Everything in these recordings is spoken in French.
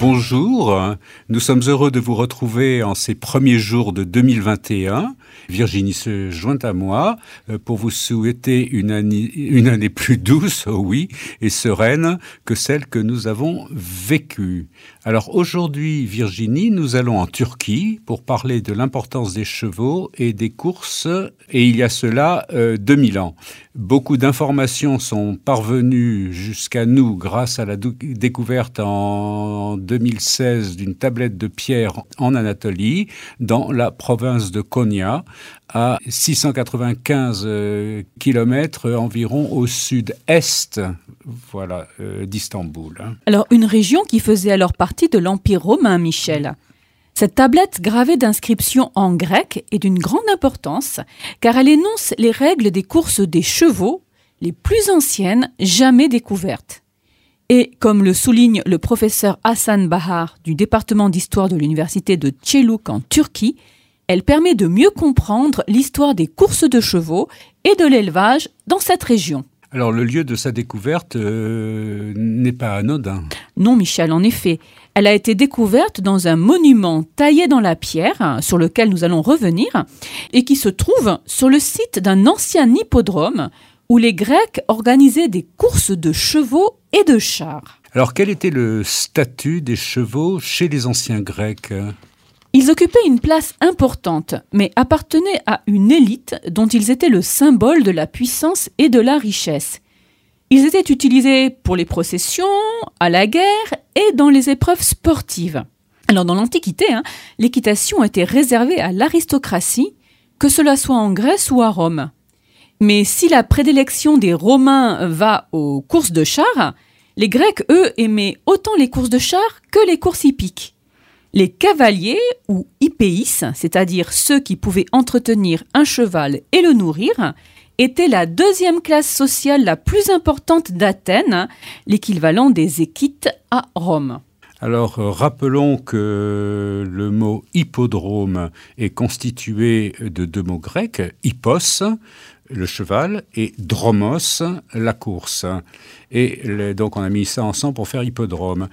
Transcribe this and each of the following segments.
Bonjour, nous sommes heureux de vous retrouver en ces premiers jours de 2021. Virginie se joint à moi pour vous souhaiter une année plus douce, oh oui, et sereine que celle que nous avons vécue. Alors aujourd'hui, Virginie, nous allons en Turquie pour parler de l'importance des chevaux et des courses, et il y a cela 2000 ans. Beaucoup d'informations sont parvenues jusqu'à nous grâce à la découverte en 2016 d'une tablette de pierre en Anatolie, dans la province de Konya, à 695 kilomètres environ au sud-est d'Istanbul. Alors, une région qui faisait alors partie de l'Empire romain, Michel. Cette tablette gravée d'inscriptions en grec est d'une grande importance, car elle énonce les règles des courses des chevaux, les plus anciennes jamais découvertes. Et comme le souligne le professeur Hasan Bahar du département d'histoire de l'université de Çelük en Turquie, elle permet de mieux comprendre l'histoire des courses de chevaux et de l'élevage dans cette région. Alors le lieu de sa découverte n'est pas anodin. Non, Michel, en effet. Elle a été découverte dans un monument taillé dans la pierre, sur lequel nous allons revenir, et qui se trouve sur le site d'un ancien hippodrome où les Grecs organisaient des courses de chevaux et de chars. Alors quel était le statut des chevaux chez les anciens Grecs ? Ils occupaient une place importante, mais appartenaient à une élite dont ils étaient le symbole de la puissance et de la richesse. Ils étaient utilisés pour les processions, à la guerre et dans les épreuves sportives. Alors dans l'Antiquité, l'équitation était réservée à l'aristocratie, que cela soit en Grèce ou à Rome. Mais si la prédilection des Romains va aux courses de chars, les Grecs, eux, aimaient autant les courses de chars que les courses hippiques. Les cavaliers, ou hippéis, c'est-à-dire ceux qui pouvaient entretenir un cheval et le nourrir, étaient la deuxième classe sociale la plus importante d'Athènes, l'équivalent des équites à Rome. Alors, rappelons que le mot hippodrome est constitué de deux mots grecs, hippos, le cheval, et dromos, la course. Et donc on a mis ça ensemble pour faire hippodrome.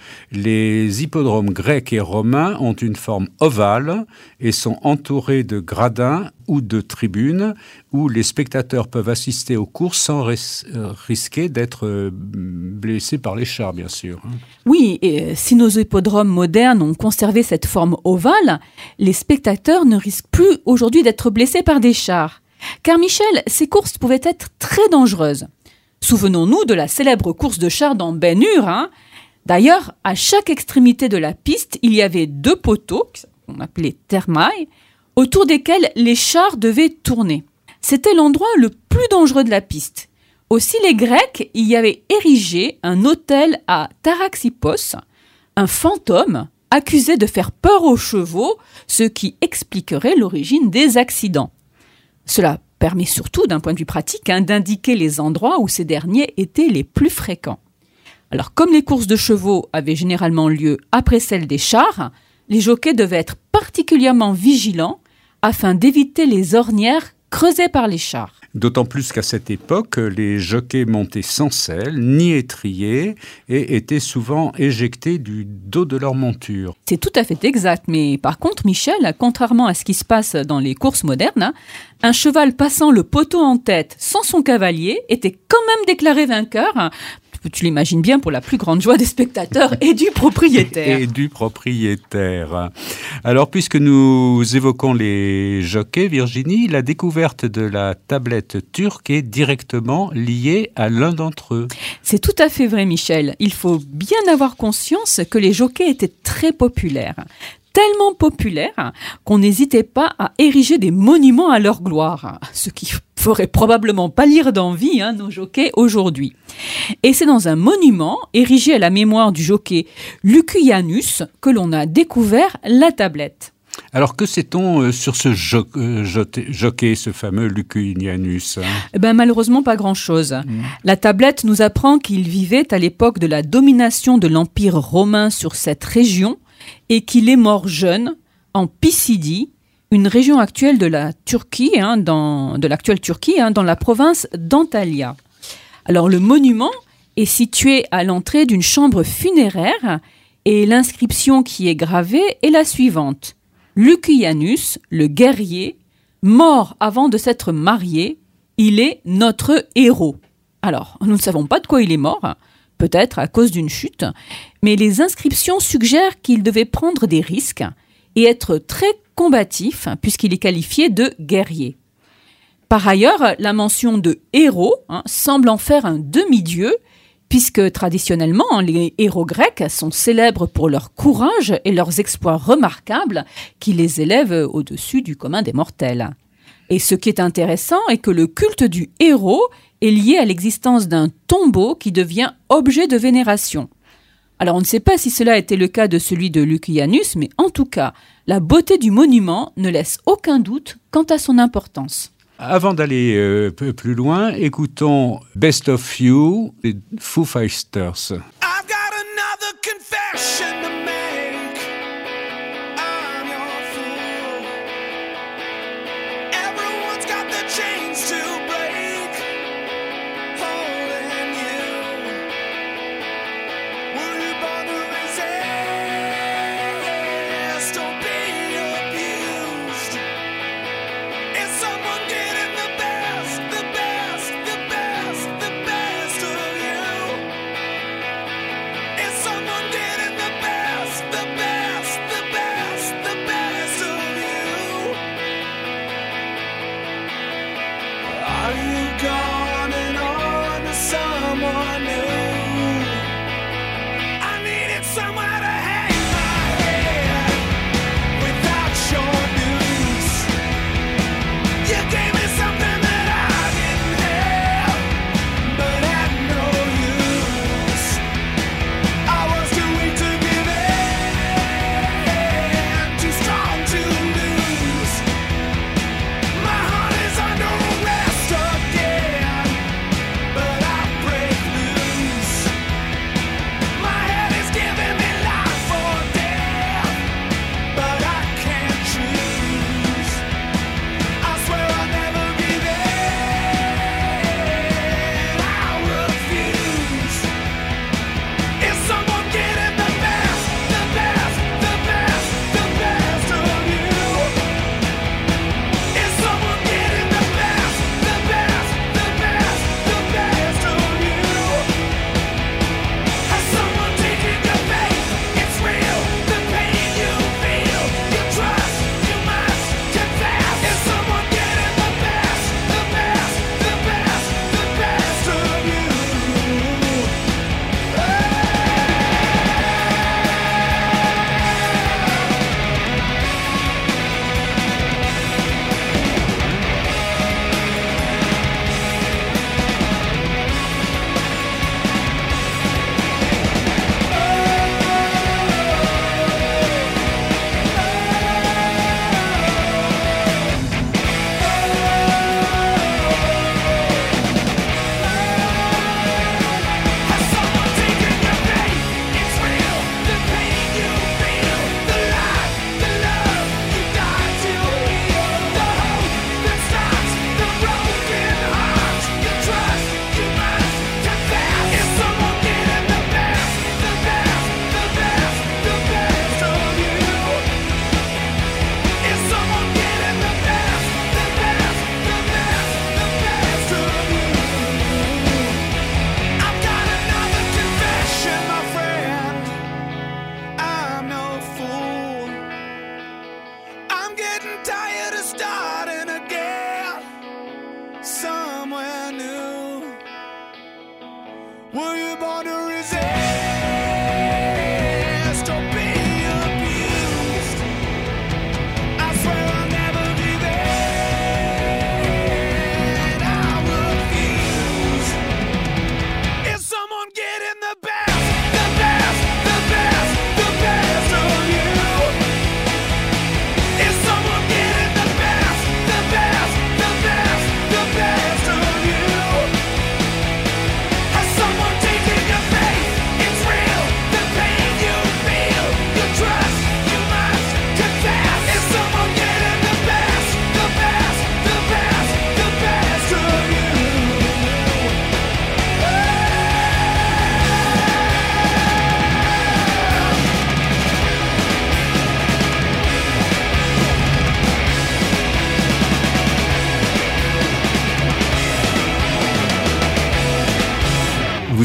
Les hippodromes grecs et romains ont une forme ovale et sont entourés de gradins ou de tribunes où les spectateurs peuvent assister aux courses sans risquer d'être blessés par les chars, bien sûr. Oui, et si nos hippodromes modernes ont conservé cette forme ovale, les spectateurs ne risquent plus aujourd'hui d'être blessés par des chars. Car Michel, ces courses pouvaient être très dangereuses. Souvenons-nous de la célèbre course de chars dans Ben Hur. D'ailleurs, à chaque extrémité de la piste, il y avait deux poteaux, qu'on appelait thermae, autour desquels les chars devaient tourner. C'était l'endroit le plus dangereux de la piste. Aussi, les Grecs y avaient érigé un autel à Taraxippos, un fantôme accusé de faire peur aux chevaux, ce qui expliquerait l'origine des accidents. Cela permet surtout, d'un point de vue pratique, d'indiquer les endroits où ces derniers étaient les plus fréquents. Alors, comme les courses de chevaux avaient généralement lieu après celles des chars, les jockeys devaient être particulièrement vigilants afin d'éviter les ornières creusées par les chars. D'autant plus qu'à cette époque, les jockeys montaient sans selle, ni étriers, et étaient souvent éjectés du dos de leur monture. C'est tout à fait exact, mais par contre, Michel, contrairement à ce qui se passe dans les courses modernes, un cheval passant le poteau en tête sans son cavalier était quand même déclaré vainqueur. Tu l'imagines bien, pour la plus grande joie des spectateurs et du propriétaire. Et du propriétaire. Alors, puisque nous évoquons les jockeys, Virginie, la découverte de la tablette turque est directement liée à l'un d'entre eux. C'est tout à fait vrai, Michel. Il faut bien avoir conscience que les jockeys étaient très populaires. Tellement populaires qu'on n'hésitait pas à ériger des monuments à leur gloire, ce qui ferait probablement pâlir d'envie nos jockeys aujourd'hui. Et c'est dans un monument érigé à la mémoire du jockey Lucianus que l'on a découvert la tablette. Alors que sait-on sur ce jockey, ce fameux Lucianus ? Malheureusement pas grand-chose. La tablette nous apprend qu'il vivait à l'époque de la domination de l'Empire romain sur cette région et qu'il est mort jeune en Pisidie, une région actuelle de la Turquie, dans la province d'Antalya. Alors le monument est situé à l'entrée d'une chambre funéraire Et l'inscription qui est gravée est la suivante. Lucianus, le guerrier, mort avant de s'être marié, il est notre héros. Alors, nous ne savons pas de quoi il est mort, peut-être à cause d'une chute, mais les inscriptions suggèrent qu'il devait prendre des risques et être très combatif, puisqu'il est qualifié de guerrier. Par ailleurs, la mention de héros semble en faire un demi-dieu, puisque traditionnellement, les héros grecs sont célèbres pour leur courage et leurs exploits remarquables qui les élèvent au-dessus du commun des mortels. Et ce qui est intéressant est que le culte du héros est lié à l'existence d'un tombeau qui devient objet de vénération. Alors on ne sait pas si cela était le cas de celui de Lucianus, mais en tout cas, la beauté du monument ne laisse aucun doute quant à son importance. Avant d'aller plus loin, écoutons Best of You des Foo Fighters. I've got another confession to make. I'm your fool. Everyone's got the chains to break. Holding you. Will you bother resist? Don't be abused. Is someone getting the best, the best, the best, the best of you? Is someone getting the best, the best, the best, the best of you?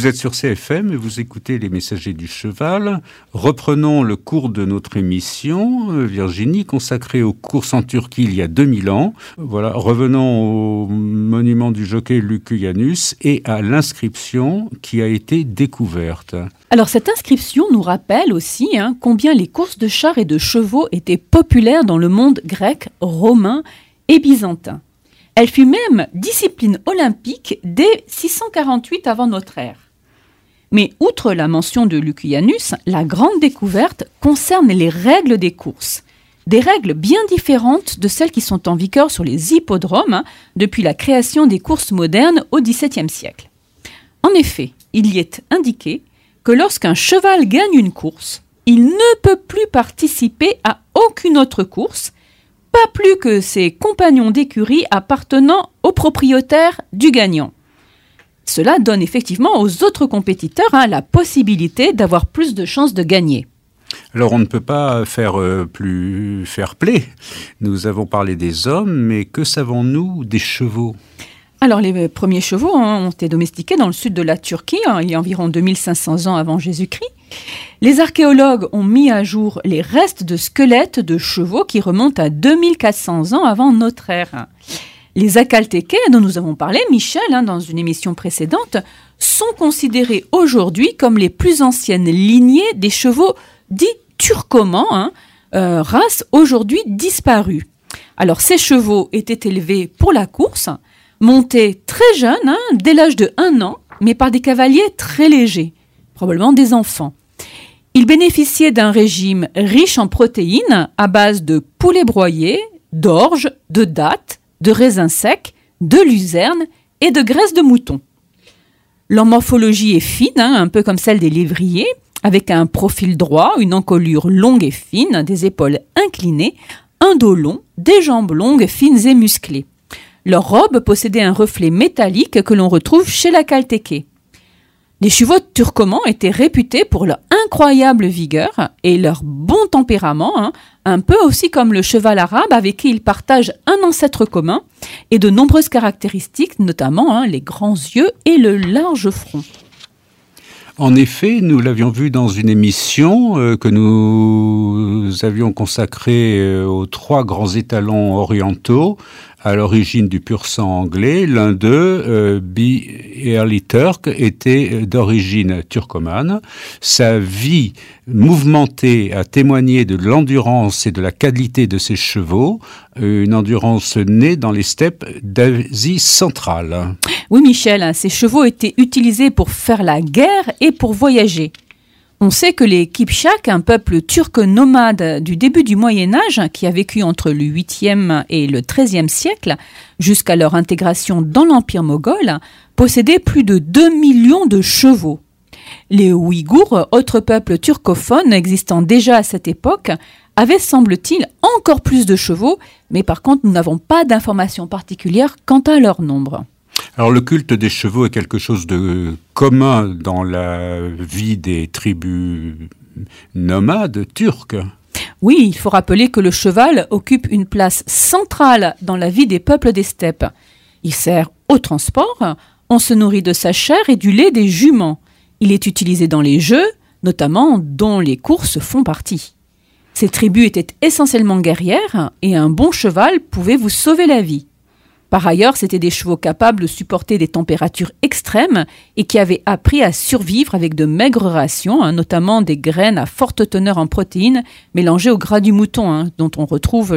Vous êtes sur CFM et vous écoutez Les Messagers du Cheval. Reprenons le cours de notre émission, Virginie, consacrée aux courses en Turquie il y a 2000 ans. Voilà, revenons au monument du jockey Lucianus et à l'inscription qui a été découverte. Alors cette inscription nous rappelle aussi combien les courses de chars et de chevaux étaient populaires dans le monde grec, romain et byzantin. Elle fut même discipline olympique dès 648 avant notre ère. Mais outre la mention de Lucianus, la grande découverte concerne les règles des courses. Des règles bien différentes de celles qui sont en vigueur sur les hippodromes depuis la création des courses modernes au XVIIe siècle. En effet, il y est indiqué que lorsqu'un cheval gagne une course, il ne peut plus participer à aucune autre course, pas plus que ses compagnons d'écurie appartenant au propriétaire du gagnant. Cela donne effectivement aux autres compétiteurs la possibilité d'avoir plus de chances de gagner. Alors on ne peut pas faire plus fair play. Nous avons parlé des hommes, mais que savons-nous des chevaux ? Alors les premiers chevaux ont été domestiqués dans le sud de la Turquie, il y a environ 2500 ans avant Jésus-Christ. Les archéologues ont mis à jour les restes de squelettes de chevaux qui remontent à 2400 ans avant notre ère. Les Akaltékés, dont nous avons parlé, Michel, dans une émission précédente, sont considérés aujourd'hui comme les plus anciennes lignées des chevaux dits turcomans, race aujourd'hui disparue. Alors ces chevaux étaient élevés pour la course, montés très jeunes, dès l'âge de 1 an, mais par des cavaliers très légers, probablement des enfants. Ils bénéficiaient d'un régime riche en protéines à base de poulet broyé, d'orge, de dattes, de raisins secs, de luzerne et de graisse de mouton. Leur morphologie est fine, un peu comme celle des lévriers, avec un profil droit, une encolure longue et fine, des épaules inclinées, un dos long, des jambes longues, fines et musclées. Leur robe possédait un reflet métallique que l'on retrouve chez l'Akaltéké. Les chevaux turcomans étaient réputés pour leur incroyable vigueur et leur bon tempérament, un peu aussi comme le cheval arabe avec qui ils partagent un ancêtre commun et de nombreuses caractéristiques, notamment les grands yeux et le large front. En effet, nous l'avions vu dans une émission que nous avions consacrée aux 3 grands étalons orientaux à l'origine du pur sang anglais. L'un d'eux, Be Early Turk, était d'origine turcomane. Sa vie mouvementée a témoigné de l'endurance et de la qualité de ses chevaux, une endurance née dans les steppes d'Asie centrale. Oui, Michel, ces chevaux étaient utilisés pour faire la guerre et pour voyager. On sait que les Kipchaks, un peuple turc nomade du début du Moyen-Âge, qui a vécu entre le 8e et le 13e siècle, jusqu'à leur intégration dans l'Empire moghol, possédaient plus de 2 millions de chevaux. Les Ouïghours, autre peuple turcophone existant déjà à cette époque, avaient, semble-t-il, encore plus de chevaux, mais par contre, nous n'avons pas d'informations particulières quant à leur nombre. Alors le culte des chevaux est quelque chose de commun dans la vie des tribus nomades turques. Oui, il faut rappeler que le cheval occupe une place centrale dans la vie des peuples des steppes. Il sert au transport, on se nourrit de sa chair et du lait des juments. Il est utilisé dans les jeux, notamment dont les courses font partie. Ces tribus étaient essentiellement guerrières et un bon cheval pouvait vous sauver la vie. Par ailleurs, c'étaient des chevaux capables de supporter des températures extrêmes et qui avaient appris à survivre avec de maigres rations, notamment des graines à forte teneur en protéines mélangées au gras du mouton, dont on retrouve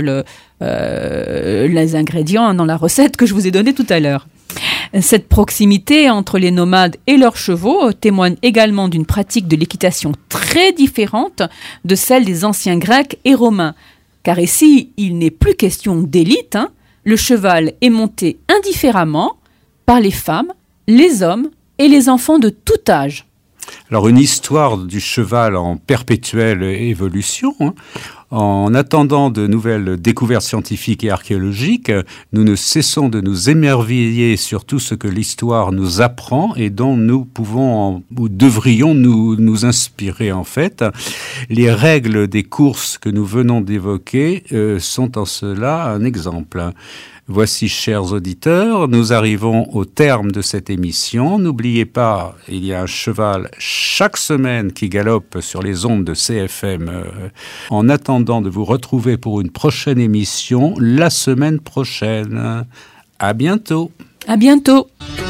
les ingrédients dans la recette que je vous ai donnée tout à l'heure. Cette proximité entre les nomades et leurs chevaux témoigne également d'une pratique de l'équitation très différente de celle des anciens Grecs et Romains. Car ici, il n'est plus question d'élite, le cheval est monté indifféremment par les femmes, les hommes et les enfants de tout âge. Alors une histoire du cheval en perpétuelle évolution. En attendant de nouvelles découvertes scientifiques et archéologiques, nous ne cessons de nous émerveiller sur tout ce que l'histoire nous apprend et dont nous pouvons ou devrions nous inspirer en fait. Les règles des courses que nous venons d'évoquer sont en cela un exemple. Voici, chers auditeurs, nous arrivons au terme de cette émission. N'oubliez pas, il y a un cheval chaque semaine qui galope sur les ondes de CFM. En attendant de vous retrouver pour une prochaine émission, la semaine prochaine. À bientôt. À bientôt.